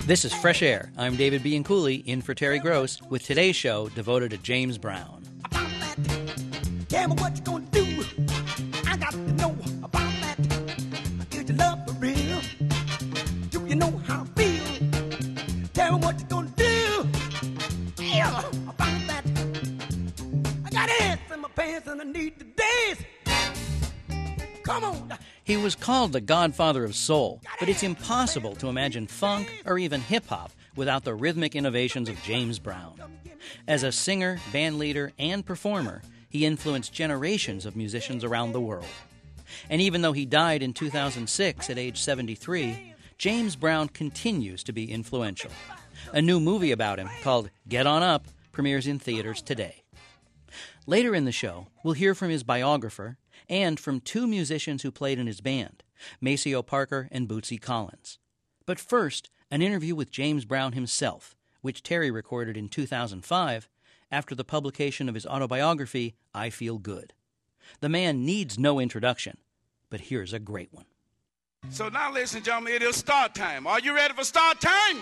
This is Fresh Air. I'm David Bianculli, in for Terry Gross, with today's show devoted to James Brown. Tell me what you gonna do. I got to know about that. Is your love for real? Do you know how I feel? Tell me what you gonna do. Yeah, about that. I got ants in my pants and I need to dance. Come on. He was called the godfather of soul, but it's impossible to imagine funk or even hip-hop without the rhythmic innovations of James Brown. As a singer, bandleader, and performer, he influenced generations of musicians around the world. And even though he died in 2006 at age 73, James Brown continues to be influential. A new movie about him, called Get On Up, premieres in theaters today. Later in the show, we'll hear from his biographer and from two musicians who played in his band, Maceo Parker and Bootsy Collins. But first, an interview with James Brown himself, which Terry recorded in 2005 after the publication of his autobiography, I Feel Good. The man needs no introduction, but here's a great one. So now, ladies and gentlemen, it is start time. Are you ready for start time?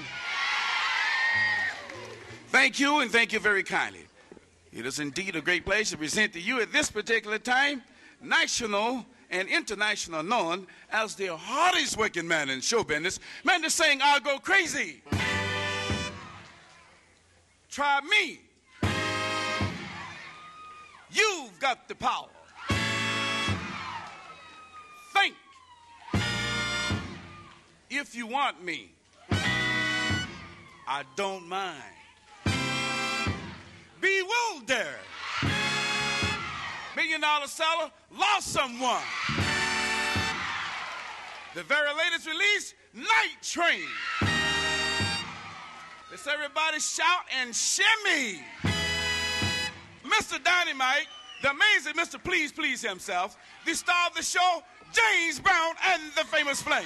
Thank you, and thank you very kindly. It is indeed a great pleasure to present to you at this particular time, national and international known as the hardest working man in show business, man to sing I'll Go Crazy. Try me. You've got the power. Think. If you want me, I don't mind. Bewildered. $1 million seller, lost someone. The very latest release, Night Train. Let's everybody shout and shimmy. Mr. Dynamite, the amazing Mr. Please Please himself, the star of the show, James Brown and the Famous Flame.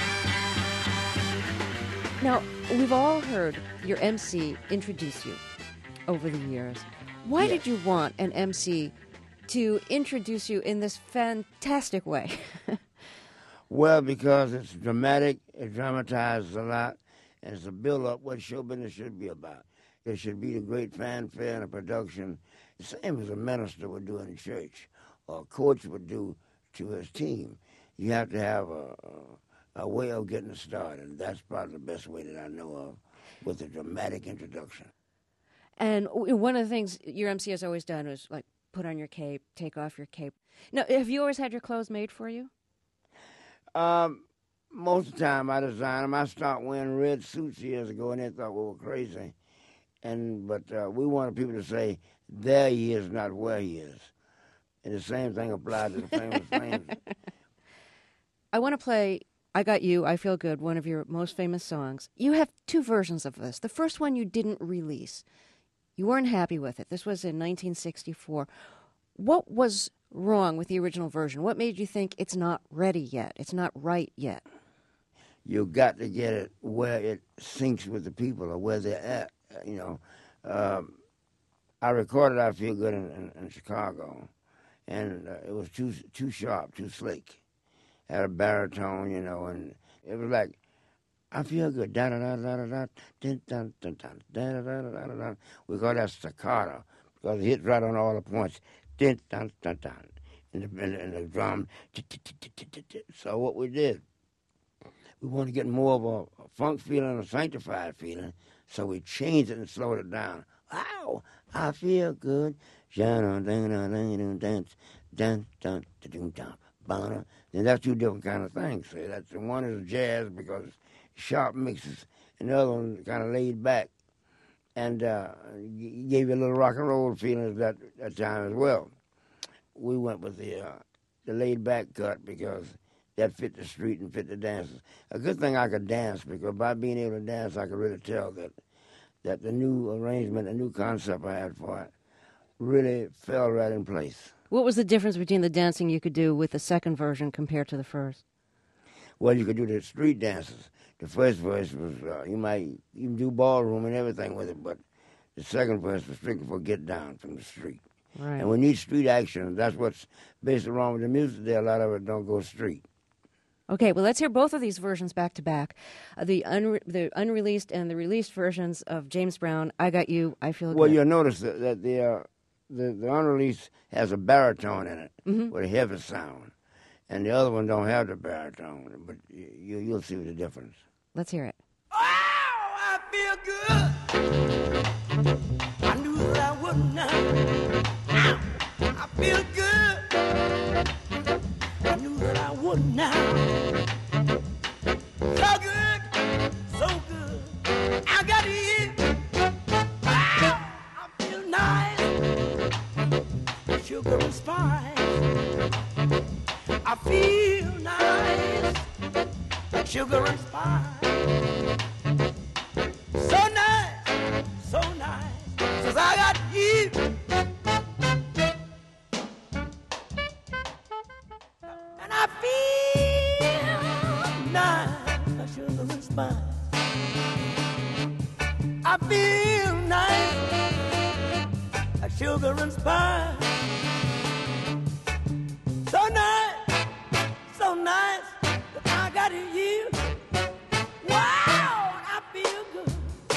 Now, we've all heard your MC introduce you over the years. Why did you want an MC to introduce you in this fantastic way? Well, because it's dramatic, it dramatizes a lot, and it's a build-up what show business should be about. There should be a great fanfare and a production, the same as a minister would do in a church, or a coach would do to his team. You have to have a way of getting it started, and that's probably the best way that I know of, with a dramatic introduction. And one of the things your MC has always done is, like, put on your cape, take off your cape. Now, have you always had your clothes made for you? Most of the time I design them. I started wearing red suits years ago, and they thought we were crazy. But we wanted people to say, there he is, not where he is. And the same thing applied to the Famous Flames. I want to play I Got You, I Feel Good, one of your most famous songs. You have two versions of this. The first one you didn't release. You weren't happy with it. This was in 1964. What was wrong with the original version? What made you think it's not ready yet? It's not right yet? You got to get it where it syncs with the people or where they're at. I recorded I Feel Good in Chicago, and it was too sharp, too slick. Had a baritone, and it was like, I feel good, da-da-da-da-da-da, dun-dun-dun-dun, da-da-da-da-da-da. We call that staccato, because it hits right on all the points, dun-dun-dun-dun, and the drum, so what we did, we wanted to get more of a funk feeling, a sanctified feeling, so we changed it and slowed it down. Wow, I feel good, and that's two different kind of things. See, that's the one is jazz because it's sharp mixes, and the other one kind of laid back, and gave you a little rock and roll feeling at that time as well. We went with the laid back cut because that fit the street and fit the dances. A good thing I could dance, because by being able to dance, I could really tell that the new arrangement, the new concept I had for it, really fell right in place. What was the difference between the dancing you could do with the second version compared to the first? Well, you could do the street dances. The first verse was, you can do ballroom and everything with it, but the second verse was strictly for get down from the street. Right. And we need street action. That's what's basically wrong with the music there. A lot of it don't go street. Okay, well, let's hear both of these versions back to back. The unreleased and the released versions of James Brown, I Got You, I Feel Well, Good. you'll notice that the unreleased has a baritone in it with a heavy sound, and the other one don't have the baritone, but you'll see the difference. Let's hear it. Oh, I feel good. I knew that I would not. Ow, I feel good. I knew that I would not. So good, so good. I got you. Ow, I feel nice. Sugar and spice. I feel nice. Sugar and spice. So nice, so nice, 'cause I got you. And I feel nice, sugar and spice. I feel nice, sugar and spice. So nice, so nice, that I got you. Wow, I feel good.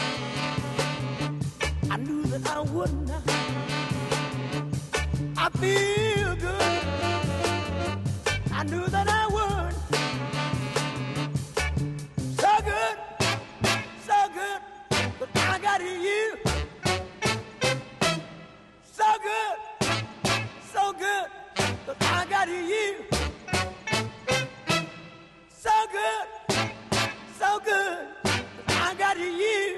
I knew that I would not. I feel good. I knew that I would. So good, but I got you. So good, but I got you. So good, but I got you.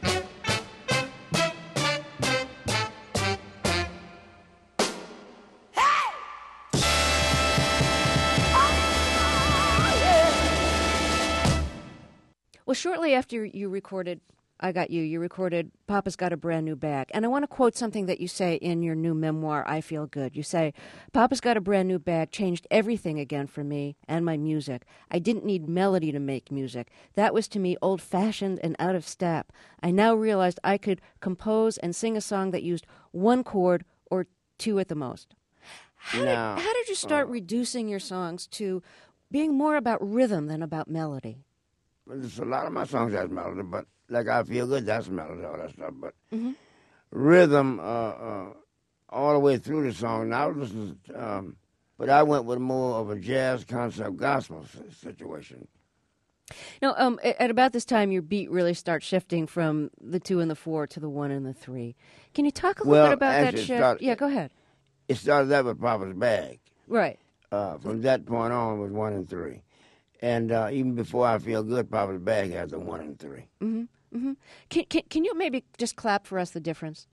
Well, shortly after you recorded I Got You recorded Papa's Got a Brand New Bag. And I want to quote something that you say in your new memoir, I Feel Good. You say, Papa's Got a Brand New Bag changed everything again for me and my music. I didn't need melody to make music. That was to me old-fashioned and out of step. I now realized I could compose and sing a song that used one chord or two at the most. How did you start reducing your songs to being more about rhythm than about melody? Well, there's a lot of my songs has melody, but like I Feel Good, that's melody, all that stuff. But rhythm all the way through the song. Now listen, but I went with more of a jazz concept gospel situation. Now, at about this time, your beat really starts shifting from the 2 and the 4 to the 1 and the 3. Can you talk a little bit about that shift? Yeah, go ahead. It started out with Papa's Bag. Right. From that point on was 1 and 3. And even before I Feel Good, Papa's Bag has a 1 and 3. Mm-hmm. Mm-hmm. Can you maybe just clap for us the difference?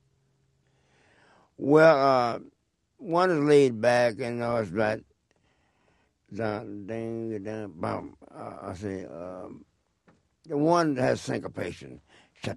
Well, one is laid back, and it's like, ding, bum. I say, the one has syncopation. I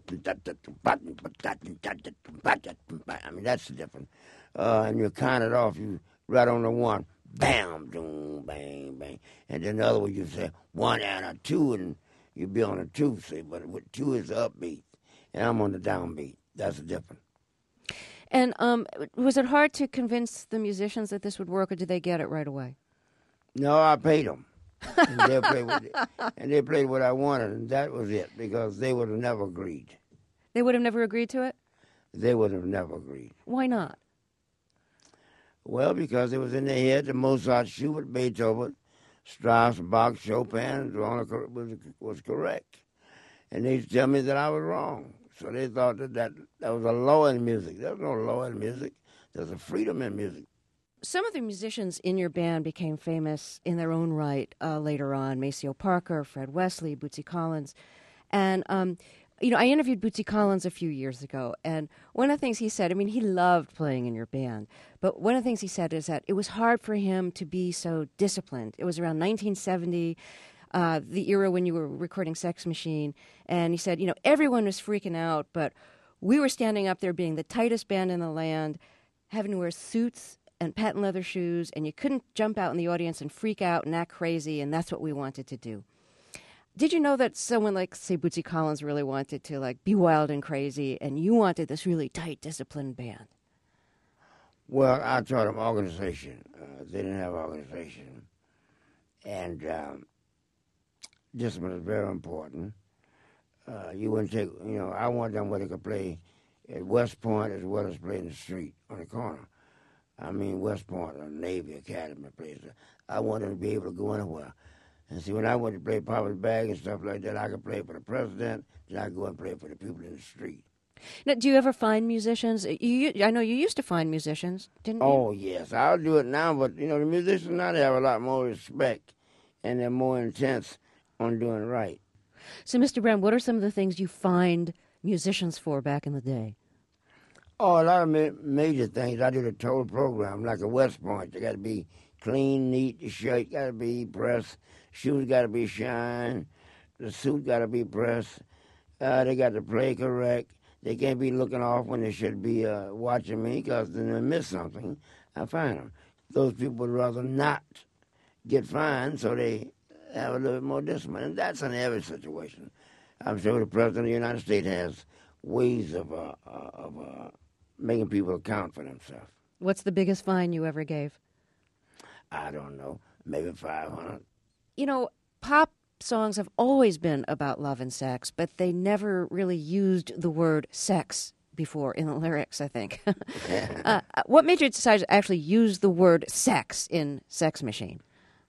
mean, that's different. And you count it off, you right on the 1. Bam, boom, bang, bang. And then the other one, you say 1 and a 2, and you be on a 2, see, but with 2 is the upbeat, and I'm on the downbeat. That's the difference. And was it hard to convince the musicians that this would work, or did they get it right away? No, I paid them. And they played what I wanted, and that was it, because they would have never agreed. They would have never agreed to it? They would have never agreed. Why not? Well, because it was in their head that Mozart, Schubert, Beethoven, Strauss, Bach, Chopin was correct. And they tell me that I was wrong. So they thought that was a law in music. There's no law in music. There's a freedom in music. Some of the musicians in your band became famous in their own right later on. Maceo Parker, Fred Wesley, Bootsy Collins. And, I interviewed Bootsy Collins a few years ago, and one of the things he said, he loved playing in your band, but one of the things he said is that it was hard for him to be so disciplined. It was around 1970, the era when you were recording Sex Machine, and he said, everyone was freaking out, but we were standing up there being the tightest band in the land, having to wear suits and patent leather shoes, and you couldn't jump out in the audience and freak out and act crazy, and that's what we wanted to do. Did you know that someone like, say, Bootsy Collins really wanted to, be wild and crazy, and you wanted this really tight, disciplined band? Well, I taught them organization. They didn't have organization. And discipline is very important. You wouldn't take, I want them where they could play at West Point as well as play in the street on the corner. I mean, West Point, or Navy Academy places. I want them to be able to go anywhere. And see, when I went to play Papa's Bag and stuff like that, I could play for the president, then I could go and play for the people in the street. Now, do you ever find musicians? I know you used to find musicians, didn't you? Oh, yes. I'll do it now, but, the musicians now, they have a lot more respect, and they're more intense on doing right. So, Mr. Brown, what are some of the things you find musicians for back in the day? Oh, a lot of major things. I do the total program, like a West Point. They got to be clean, neat. The shirt got to be pressed. Shoes got to be shined. The suit got to be pressed. They got to play correct. They can't be looking off when they should be watching me, because then they miss something. I find them. Those people would rather not get fined, so they have a little bit more discipline. And that's in every situation. I'm sure the President of the United States has ways of making people account for themselves. What's the biggest fine you ever gave? I don't know, maybe 500. Pop songs have always been about love and sex, but they never really used the word sex before in the lyrics, I think. What made you decide to actually use the word sex in Sex Machine?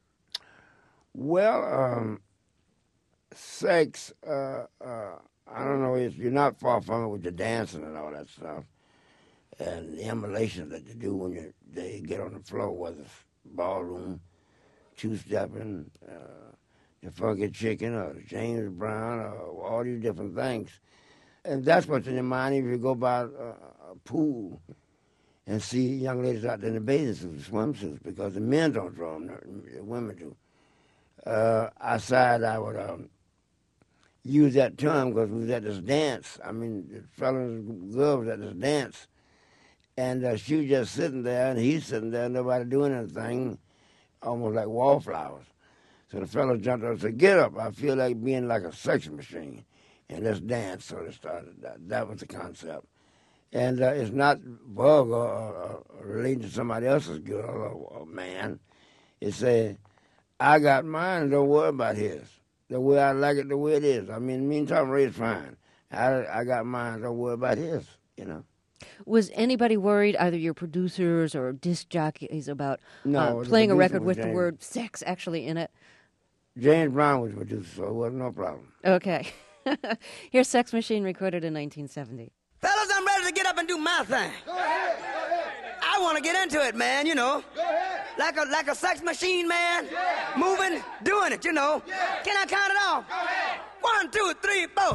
Well, sex, I don't know, you're not far from it with the dancing and all that stuff. And the emulations that you do when they get on the floor, whether it's ballroom, two-stepping, the Funky Chicken, or James Brown, or all these different things. And that's what's in your mind if you go by a pool and see young ladies out there in the bathing suits, swimsuits, because the men don't draw them, the women do. I decided I would use that term because we was at this dance. I mean, the fellas and girls at this dance. And she was just sitting there, and he's sitting there, nobody doing anything, almost like wallflowers. So the fellow jumped up and said, "Get up, I feel like being like a sex machine, and let's dance." So they started that. That was the concept. And it's not vulgar or relating to somebody else's girl or man. It said, "I got mine, don't worry about his. The way I like it, the way it is. I mean, me and Tom Ray's fine. I got mine, don't worry about his, Was anybody worried, either your producers or disc jockeys, about No, playing a record with James. the word sex actually in it? James Brown was producer, so it wasn't no problem. Okay. Here's Sex Machine, recorded in 1970. Fellas, I'm ready to get up and do my thing. Go ahead. I want to get into it, man, Go ahead. Like a sex machine, man. Yeah. Moving, doing it, Yeah. Can I count it off? Go ahead. 1, 2, 3, 4.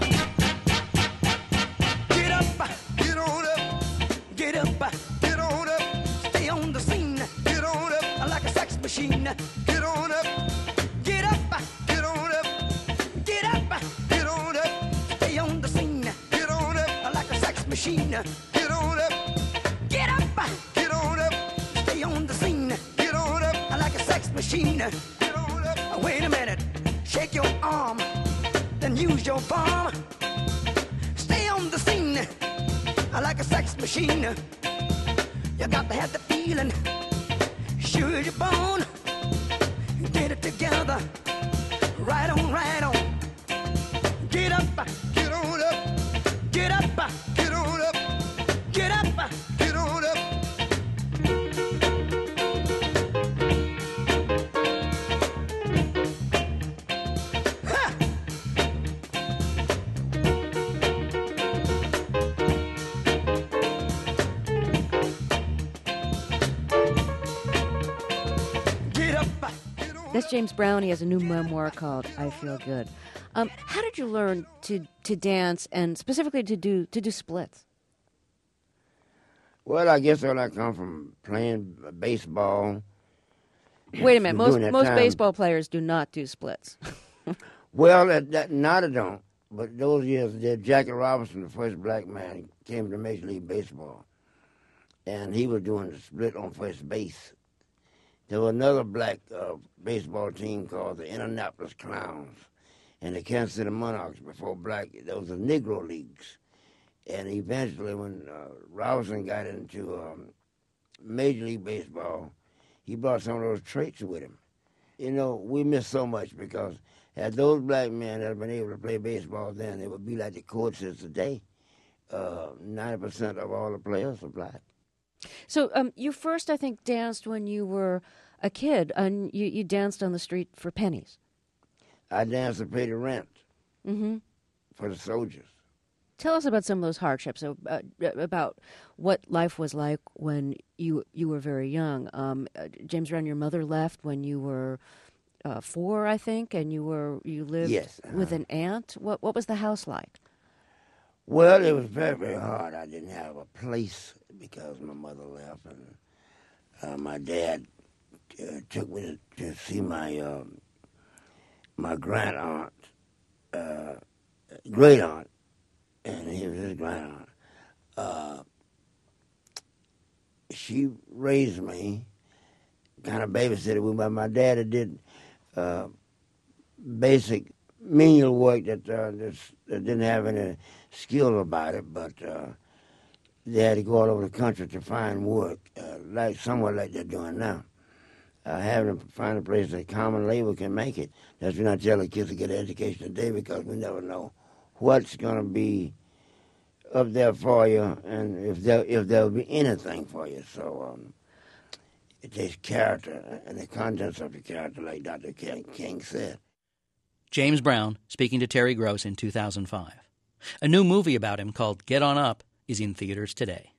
Get up, Get on up. get up, Get on up. stay on the scene. Get on up. Like a sex machine. Get on up. Get up, Get on up. get up, Get on up. stay on the scene. Get on up. Like a sex machine. Get on up. Get up, Get on up. stay on the scene. Get on up. Like a sex machine. Get on up. Wait a minute, shake your arm, then use your palm. Stay on the scene, like a sex machine. You got to have the feeling, sure you're born. Get it together, right on, right on. Get up, Get on up. get up, Get on up. get up. Get on up. Ha! Get up. That's James Brown. He has a new memoir called I Feel Good. How did you learn to dance, and specifically to do splits? Well, I guess all I come from playing baseball. Wait a minute. During that Most time. baseball players do not do splits. Well, not I don't. But those years, Jackie Robinson, the first black man, came to Major League Baseball. And he was doing the split on first base. There was another black baseball team called the Indianapolis Clowns and the Kansas City Monarchs before black. There was the Negro Leagues. And eventually when Robinson got into Major League Baseball, he brought some of those traits with him. We miss so much because Had those black men that had been able to play baseball then, it would be like the coach is today. 90% of all the players are black. So you first, I think, danced when you were a kid, and you danced on the street for pennies. I danced to pay the rent Mm-hmm. for the soldiers. Tell us about some of those hardships, about what life was like when you were very young. James Brown, your mother left when you were 4, I think, and you lived Yes, with an aunt. What was the house like? Well, it was very, very hard. I didn't have a place because my mother left, and my dad took me to see my grand aunt, great aunt, and he was his grand aunt. She raised me, kind of babysitted me, but my dad did basic menial work that didn't have any skill about it, but they had to go all over the country to find work, somewhat like they're doing now. Having to find a place that common labor can make it. That's when I tell the kids to get an education today, because we never know what's going to be up there for you, and if there'll be anything for you. So it takes character and the contents of the character, like Dr. King said. James Brown speaking to Terry Gross in 2005. A new movie about him called Get On Up is in theaters today.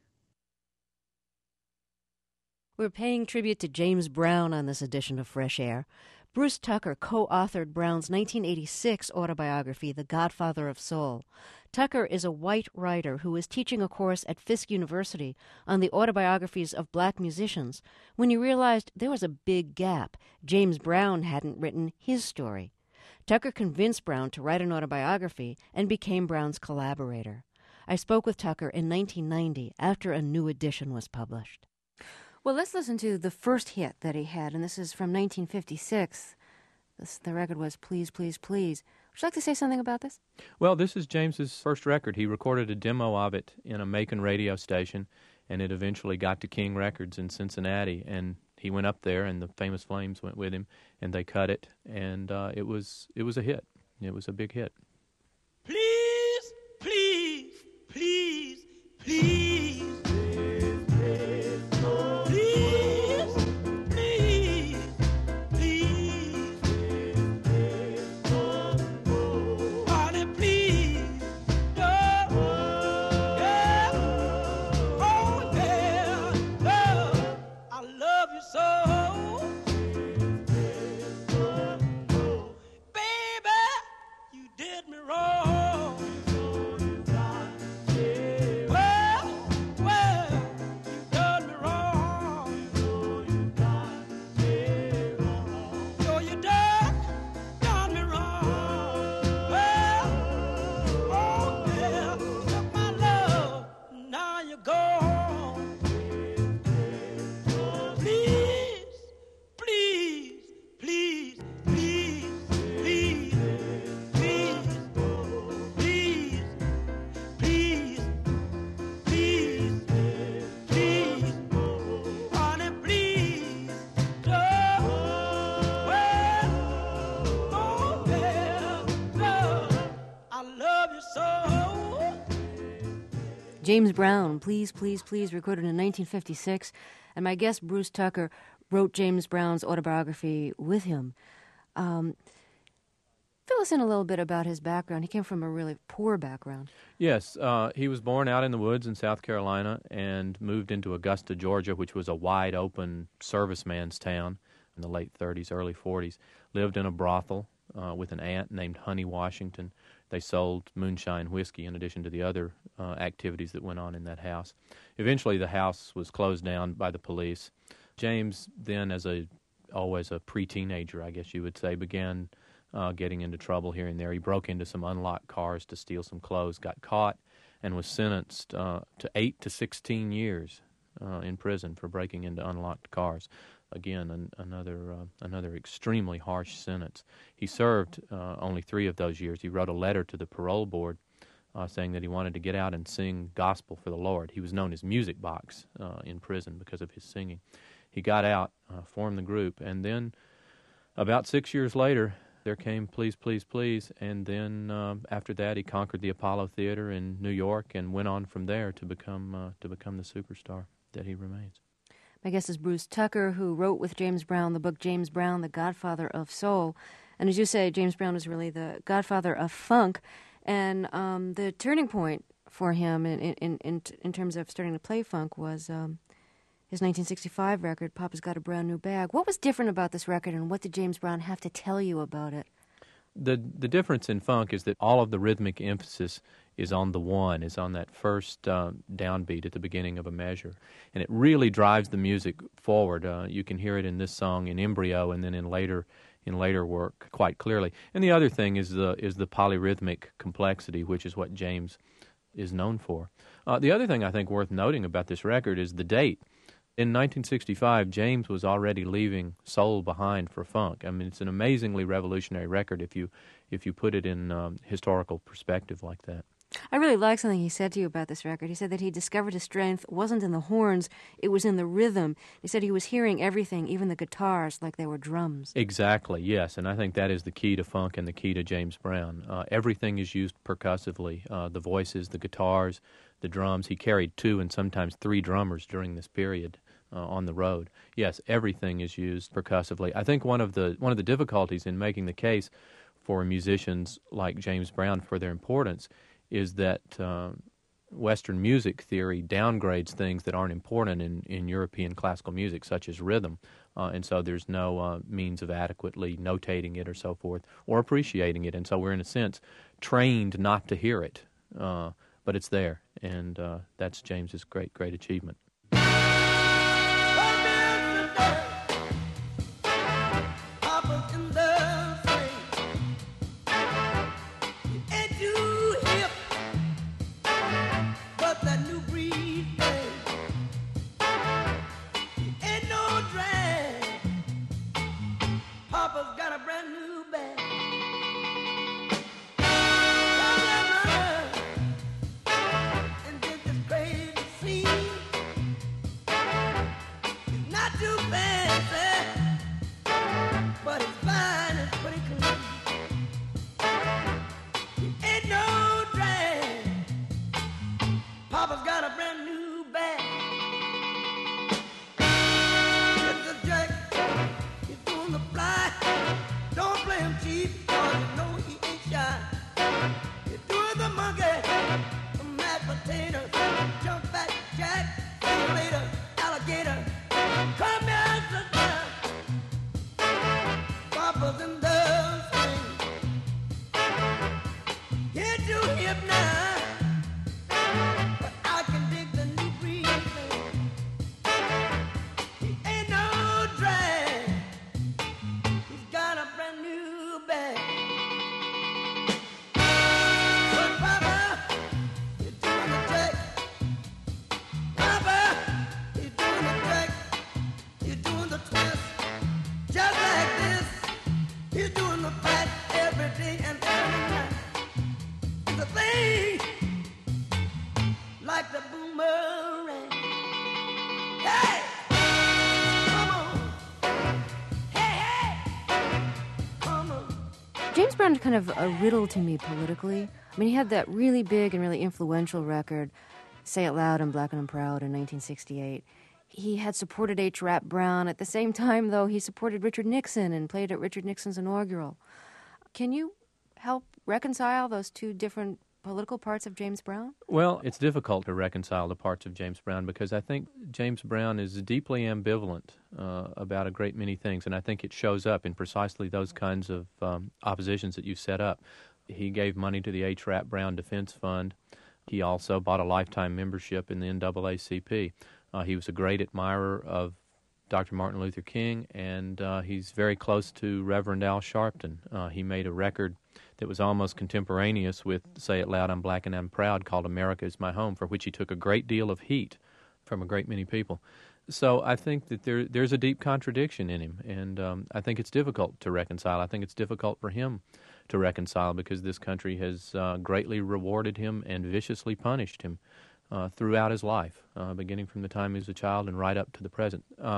We're paying tribute to James Brown on this edition of Fresh Air. Bruce Tucker co-authored Brown's 1986 autobiography, The Godfather of Soul. Tucker is a white writer who was teaching a course at Fisk University on the autobiographies of black musicians when he realized there was a big gap. James Brown hadn't written his story. Tucker convinced Brown to write an autobiography and became Brown's collaborator. I spoke with Tucker in 1990 after a new edition was published. Well, let's listen to the first hit that he had, and this is from 1956. The record was Please, Please, Please. Would you like to say something about this? Well, this is James's first record. He recorded a demo of it in a Macon radio station, and it eventually got to King Records in Cincinnati, and he went up there, and the Famous Flames went with him, and they cut it, and it was a hit. It was a big hit. Please, please, please, please. James Brown, Please, Please, Please, recorded in 1956. And my guest, Bruce Tucker, wrote James Brown's autobiography with him. Fill us in a little bit about his background. He came from a really poor background. Yes, he was born out in the woods in South Carolina and moved into Augusta, Georgia, which was a wide-open serviceman's town in the late 30s, early 40s. Lived in a brothel with an aunt named Honey Washington. They sold moonshine whiskey in addition to the other activities that went on in that house. Eventually, the house was closed down by the police. James then, always a pre-teenager, I guess you would say, began getting into trouble here and there. He broke into some unlocked cars to steal some clothes, got caught, and was sentenced to 8 to 16 years in prison for breaking into unlocked cars. Again, another extremely harsh sentence. He served only 3 of those years. He wrote a letter to the parole board saying that he wanted to get out and sing gospel for the Lord. He was known as Music Box in prison because of his singing. He got out, formed the group, and then about 6 years later, there came Please, Please, Please, and then after that he conquered the Apollo Theater in New York and went on from there to become the superstar that he remains. My guest is Bruce Tucker, who wrote with James Brown the book James Brown, the Godfather of Soul. And as you say, James Brown is really the godfather of funk. And the turning point for him in terms of starting to play funk was his 1965 record, Papa's Got a Brand New Bag. What was different about this record, and what did James Brown have to tell you about it? The difference in funk is that all of the rhythmic emphasis is on the one, is on that first downbeat at the beginning of a measure. And it really drives the music forward. You can hear it in this song in embryo and then in later work quite clearly. And the other thing is the polyrhythmic complexity, which is what James is known for. The other thing I think worth noting about this record is the date. In 1965, James was already leaving soul behind for funk. I mean, it's an amazingly revolutionary record if you put it in historical perspective like that. I really like something he said to you about this record. He said that he discovered his strength wasn't in the horns, it was in the rhythm. He said he was hearing everything, even the guitars, like they were drums. Exactly, yes, and I think that is the key to funk and the key to James Brown. Everything is used percussively, the voices, the guitars, the drums. He carried 2 and sometimes 3 drummers during this period. On the road. Yes, everything is used percussively. I think one of the difficulties in making the case for musicians like James Brown for their importance is that Western music theory downgrades things that aren't important in European classical music, such as rhythm, and so there's no means of adequately notating it or so forth, or appreciating it, and so we're in a sense trained not to hear it, but it's there, and that's James's great achievement. James Brown is kind of a riddle to me politically. I mean, he had that really big and really influential record, Say It Loud and Black and Proud in 1968. He had supported H. Rap Brown. At the same time, though, he supported Richard Nixon and played at Richard Nixon's inaugural. Can you help reconcile those two different political parts of James Brown? Well, it's difficult to reconcile the parts of James Brown because I think James Brown is deeply ambivalent about a great many things, and I think it shows up in precisely those kinds of oppositions that you set up. He gave money to the H. Rap Brown Defense Fund. He also bought a lifetime membership in the NAACP. He was a great admirer of Dr. Martin Luther King, and he's very close to Reverend Al Sharpton. He made a record that was almost contemporaneous with Say It Loud, I'm Black and I'm Proud, called America Is My Home, for which he took a great deal of heat from a great many people. So I think that there's a deep contradiction in him, and I think it's difficult to reconcile. I think it's difficult for him to reconcile because this country has greatly rewarded him and viciously punished him throughout his life, beginning from the time he was a child and right up to the present.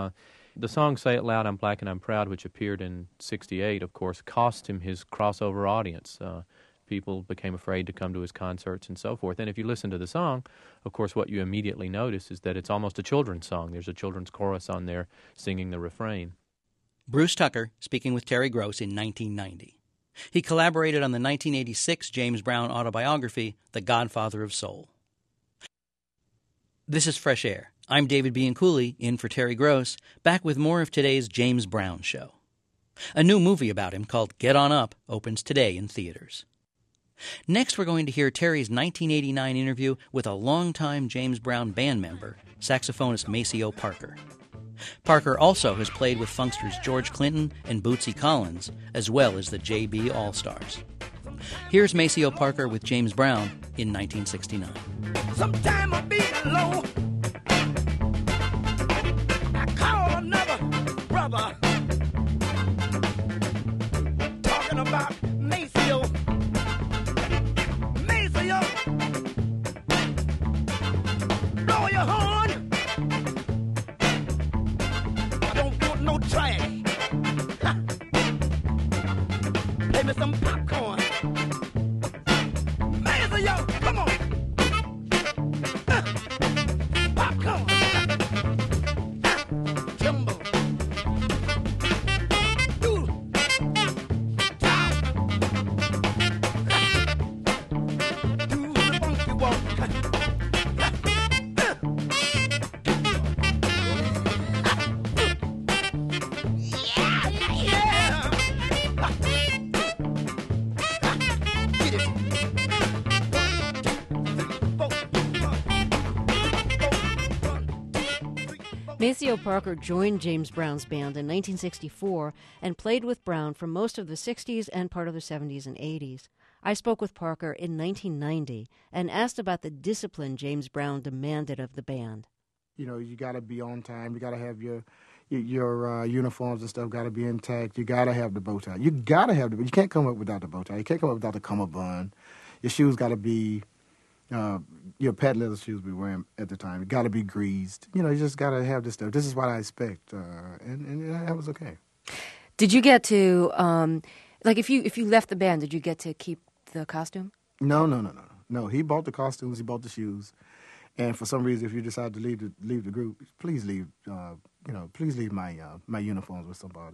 The song Say It Loud, I'm Black and I'm Proud, which appeared in '68, of course, cost him his crossover audience. People became afraid to come to his concerts and so forth. And if you listen to the song, of course, what you immediately notice is that it's almost a children's song. There's a children's chorus on there singing the refrain. Bruce Tucker speaking with Terry Gross in 1990. He collaborated on the 1986 James Brown autobiography, The Godfather of Soul. This is Fresh Air. I'm David Bianculli, in for Terry Gross, back with more of today's James Brown show. A new movie about him called Get On Up opens today in theaters. Next, we're going to hear Terry's 1989 interview with a longtime James Brown band member, saxophonist Maceo Parker. Parker also has played with funksters George Clinton and Bootsy Collins, as well as the J.B. All-Stars. Here's Maceo Parker with James Brown in 1969. Sometime I be low. I call another brother. Talking about Maceo. Maceo. Blow your horn. I don't want no trash. Play me some popcorn. Maceo, come on. Popcorn. Timber. Do. Top. Do the funky walk. Yeah. Get it. Maceo Parker joined James Brown's band in 1964 and played with Brown for most of the 60s and part of the 70s and 80s. I spoke with Parker in 1990 and asked about the discipline James Brown demanded of the band. You know, you got to be on time. You got to have your uniforms and stuff got to be intact. You got to have the bow tie. You got to have the. You can't come up without the bow tie. You can't come up without the cummerbund. Your shoes got to be your patent leather shoes we were wearing at the time. It got to be greased. You know, you just got to have this stuff. This is what I expect, and that was okay. Did you get to like if you left the band, did you get to keep the costume? No. He bought the costumes. He bought the shoes. And for some reason, if you decide to leave the group, please leave. Please leave my uniforms with somebody.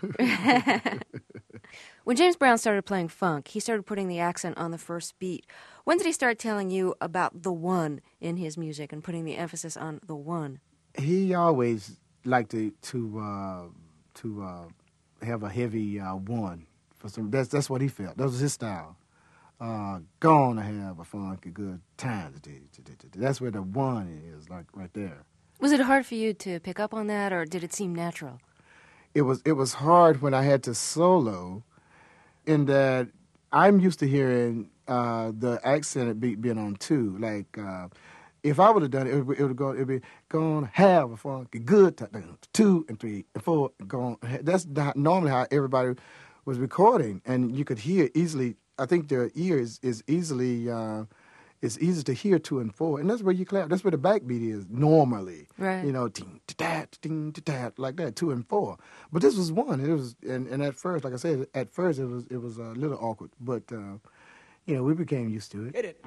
When James Brown started playing funk, he started putting the accent on the first beat. When did he start telling you about the one in his music and putting the emphasis on the one? He always liked to have a heavy one. For some, that's what he felt. That was his style. Gonna have a funky good time. That's where the one is, like right there. Was it hard for you to pick up on that, or did it seem natural? It was hard when I had to solo, in that I'm used to hearing the accent being on two. Like if I would have done it, it'd be gonna have a funky good time. 2 and 3 and 4 and gone. That's not normally how everybody was recording, and you could hear easily. I think their ear is easily it's easy to hear 2 and 4, and that's where you clap. That's where the backbeat is normally. Right. You know, ting ting like that, 2 and 4. But this was 1. It was, and at first, like I said, it was a little awkward, but we became used to it. Hit it.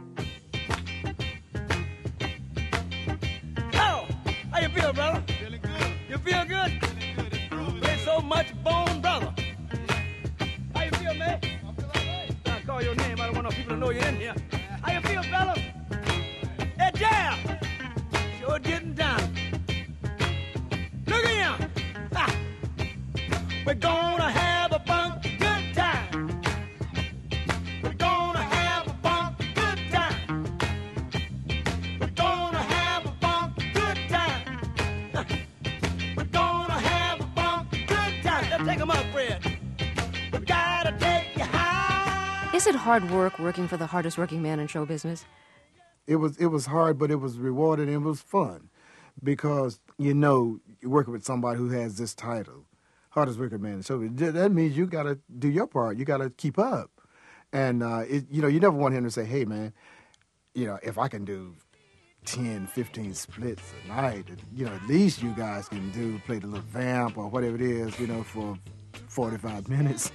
Oh, how you feel, brother? Feeling good. You feel good? Feeling good. There's so much bone, brother. How you feel, man? Call your name. I don't want no people to know you're in here. How you feel, fella? Hey, Jam! Sure getting down. Look at him! Ha! We're gonna have a funky good time. We're gonna have a funky good time. We're gonna have a funky good time. We're gonna have a funky good time. Let's take 'em up, Fred. We gotta take you high. Is it hard working for the hardest working man in show business? It was hard, but it was rewarding and it was fun because, you're working with somebody who has this title, hardest working man. So that means you got to do your part. You got to keep up. And, you never want him to say, hey, man, if I can do 10, 15 splits a night. At least you guys can play the little vamp or whatever it is, for 45 minutes.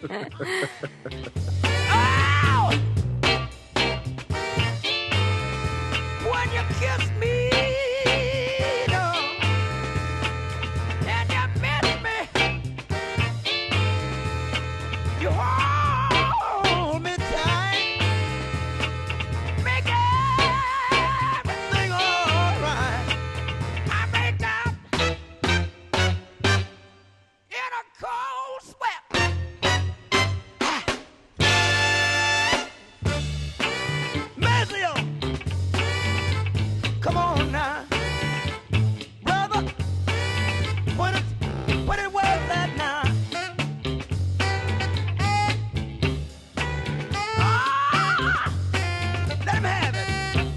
Oh! When you kiss me, and you miss me, you hold me tight, make everything alright. I break down in a cold sweat. Maceo, come on now, brother. What it was that now? Ah, let him have it.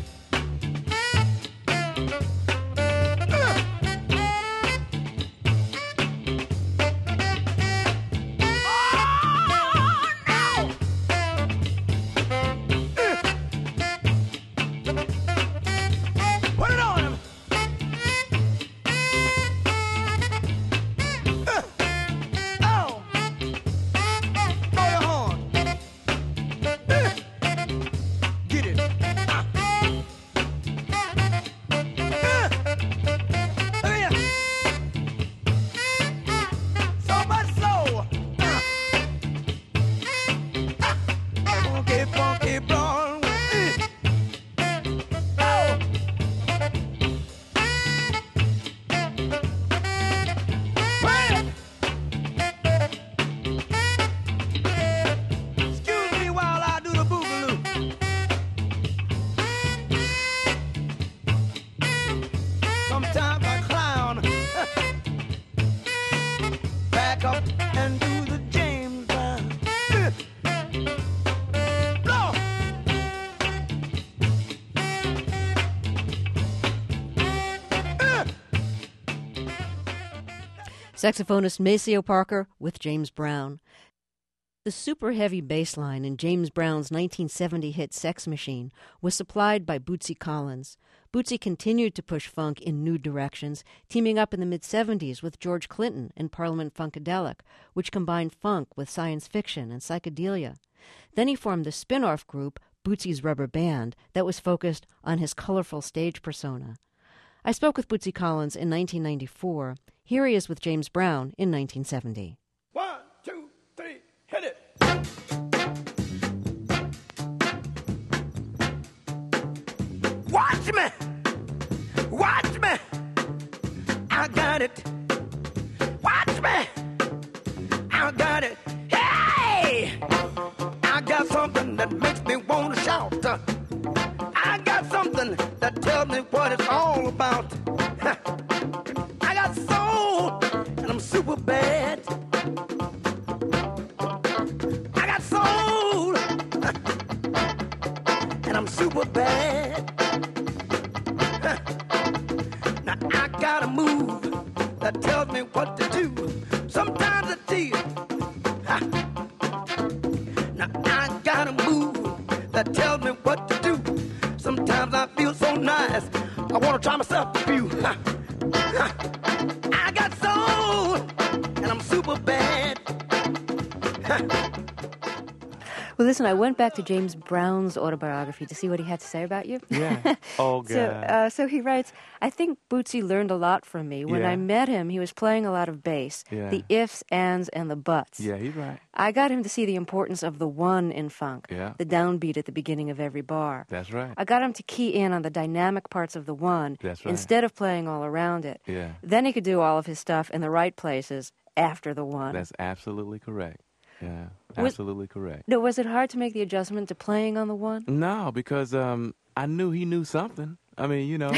Put it on him. Oh, throw your horn. Get it. Look here. So much so. Funky, funky Broadway. Oh. Excuse me while I do the boogaloo. Sometimes I clown. Back up and do the James Brown. Blow. Saxophonist Maceo Parker with James Brown. The super heavy bass line in James Brown's 1970 hit Sex Machine was supplied by Bootsy Collins. Bootsy continued to push funk in new directions, teaming up in the mid-70s with George Clinton and Parliament Funkadelic, which combined funk with science fiction and psychedelia. Then he formed the spin-off group, Bootsy's Rubber Band, that was focused on his colorful stage persona. I spoke with Bootsy Collins in 1994. Here he is with James Brown in 1970. 1, 2, 3, hit it. Watch me, watch me. I got it. Watch me, I got it. Hey, I got something that makes me want to shout. I got something that tells me what it's all about. I got soul, and I'm super bad. I got soul, and I'm super bad. Now I got a move that tells me what to do. Sometimes I tease. Now I got a move that tells me what to do. Sometimes I feel so nice, I want to try myself a few. I got soul, and I'm super bad. Well, listen, I went back to James Brown's autobiography to see what he had to say about you. Yeah. Oh, God. So he writes, I think Bootsy learned a lot from me. When I met him, he was playing a lot of bass, the ifs, ands, and the buts. Yeah, he's right. I got him to see the importance of the one in funk, Yeah. the downbeat at the beginning of every bar. That's right. I got him to key in on the dynamic parts of the one That's right. instead of playing all around it. Yeah. Then he could do all of his stuff in the right places after the one. That's absolutely correct. Yeah, Was- absolutely correct. No, was it hard to make the adjustment to playing on the one? No, because I knew he knew something. I mean, you know,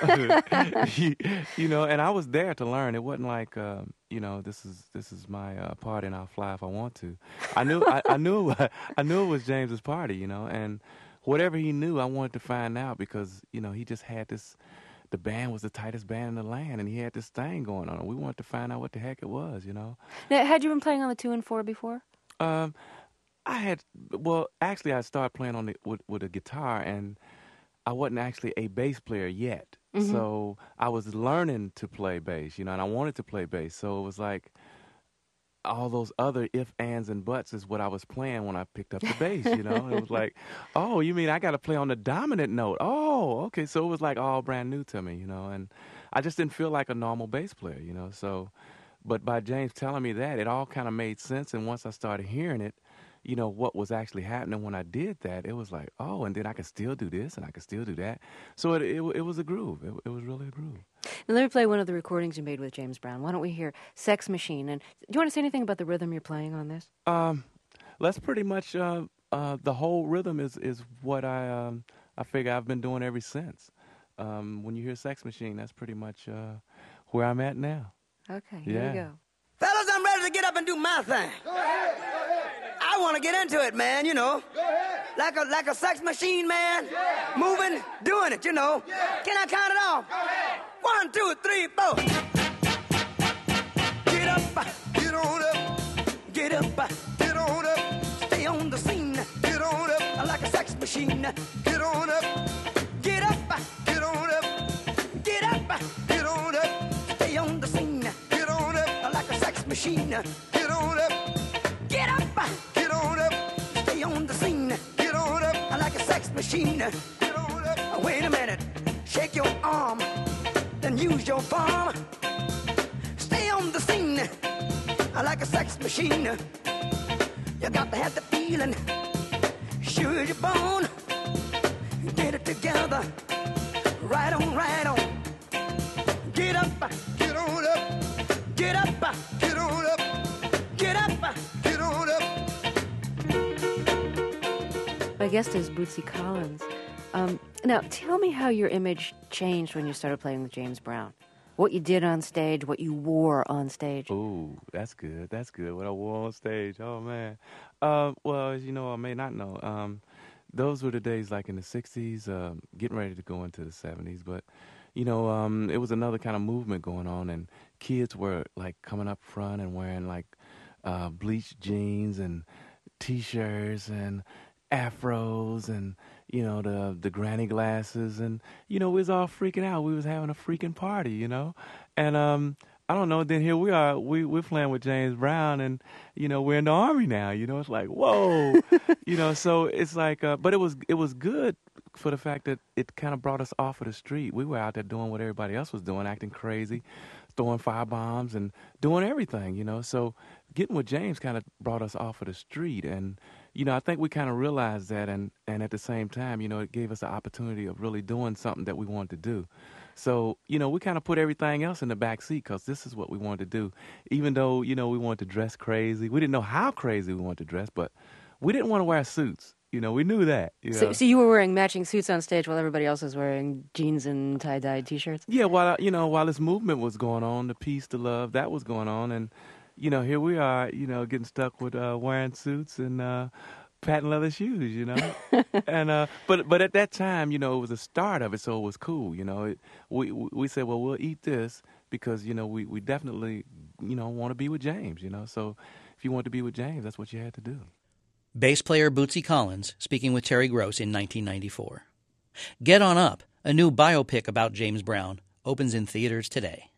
and I was there to learn. It wasn't like, this is my party and I'll fly if I want to. I knew it was James's party, and whatever he knew, I wanted to find out because, he just had this. The band was the tightest band in the land, and he had this thing going on. We wanted to find out what the heck it was, Now, had you been playing on the 2 and 4 before? I started playing on with a guitar, and I wasn't actually a bass player yet. Mm-hmm. So I was learning to play bass, and I wanted to play bass. So it was like all those other if, ands, and buts is what I was playing when I picked up the bass, It was like, oh, you mean I got to play on the dominant note? Oh, okay. So it was like all brand new to me, and I just didn't feel like a normal bass player, So, but by James telling me that, it all kind of made sense. And once I started hearing it, what was actually happening when I did that, it was like, oh, and then I can still do this and I can still do that. So it was a groove. It was really a groove. Now let me play one of the recordings you made with James Brown. Why don't we hear Sex Machine? And do you want to say anything about the rhythm you're playing on this? That's pretty much the whole rhythm is what I figure I've been doing ever since. When you hear Sex Machine, that's pretty much where I'm at now. Okay, here we go. Fellas, I'm ready to get up and do my thing. Go ahead. I want to get into it, man, Go ahead. Like a sex machine, man. Yeah. Moving, doing it, Yeah. Can I count it off? Go ahead. 1, 2, 3, 4. Get up, Get on up. get up, Get on up. stay on the scene. Get on up. Like a sex machine. Get on up. Get up, Get on up. get up, Get on up. stay on the scene. Get on up. Like a sex machine. Get on up. Get up, Get on up. stay on the scene. Get on up. Like a sex machine. Get on up. Wait a minute, shake your arm, then use your palm. Stay on the scene, like a sex machine. You got to have the feeling, sure you're born. Get it together, right on, right on. Get up, Get on up. get up, Get on up. get up. Get on up. My guest is Bootsy Collins. Now, tell me how your image changed when you started playing with James Brown. What you did on stage, what you wore on stage. Ooh, that's good. That's good. What I wore on stage. Oh, man. Well, as you know, I may not know, those were the days like in the 60s, getting ready to go into the 70s. But, it was another kind of movement going on, and kids were like coming up front and wearing like bleached jeans and T-shirts and afros and, the granny glasses. And, we was all freaking out. We was having a freaking party, And I don't know, then here we are, we're playing with James Brown and, we're in the Army now, it's like, whoa, so it's like, but it was good for the fact that it kind of brought us off of the street. We were out there doing what everybody else was doing, acting crazy, throwing firebombs and doing everything, so getting with James kind of brought us off of the street. And, I think we kind of realized that, and at the same time, it gave us the opportunity of really doing something that we wanted to do. So, we kind of put everything else in the back seat because this is what we wanted to do. Even though, we wanted to dress crazy. We didn't know how crazy we wanted to dress, but we didn't want to wear suits. We knew that. So you were wearing matching suits on stage while everybody else was wearing jeans and tie-dyed T-shirts? Yeah, while this movement was going on, the peace, the love, that was going on. And, here we are, getting stuck with wearing suits and patent leather shoes, and but at that time, it was the start of it, so it was cool. We said, well, we'll eat this because we definitely want to be with James. So if you want to be with James, that's what you had to do. Bass player Bootsy Collins speaking with Terry Gross in 1994. Get On Up, a new biopic about James Brown, opens in theaters today.